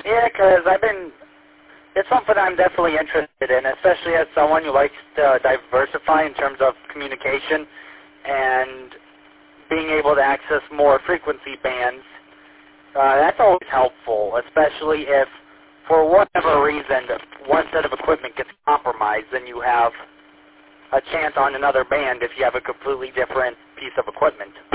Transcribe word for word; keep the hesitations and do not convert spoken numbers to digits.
Yeah, because I've been, it's something I'm definitely interested in, especially as someone who likes to diversify in terms of communication and being able to access more frequency bands. Uh, that's always helpful, especially if, for whatever reason, one set of equipment gets compromised, then you have a chance on another band if you have a completely different piece of equipment.